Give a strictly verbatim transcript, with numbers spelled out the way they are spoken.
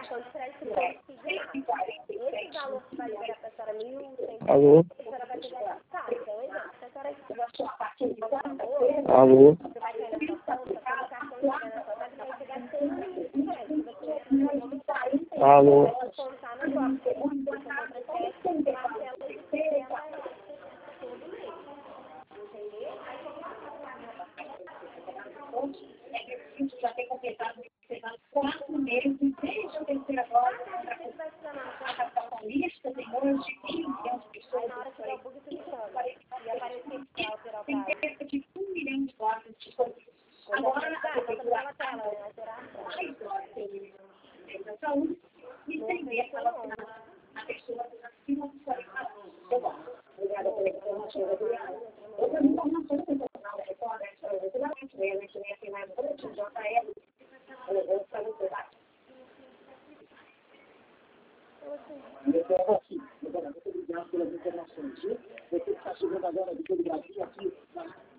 cartão de crédito não precisa nada. Esse valor que vai liberar para a senhora mil cem, Alô? a senhora vai pegar essa taxa. Então, exemplo, se a senhora tiver a sua parte de valor, Alô? você vai cair na sua conta, quando o cartão chegar na sua conta, vai pegar cem mil de crédito. Você Alô? vai descontar na sua conta, você compra crédito, parcela de sessenta reais todo mês. Entendeu? Já tem completado quatro meses, desde a terceira dose, a capital lista tem hoje quinze milhões de pessoas. Na hora que der o bug, você fala. E aparecer para alterar o Tem prazo. cerca de um milhão de doses disponíveis. Agora, a Agora, a tela, né? Alterar mais doses da saúde e tem meta vacinada a pessoas acima de quarenta anos. Obrigada pela informação, Adriana. Outra informação que eu vou recordar é que eu vou te ler, né, que nem assim, mais um de J L. Eu vou fazer o debate. Eu aqui, muito obrigado pelas informações. Você está chegando agora aqui do Brasil, aqui na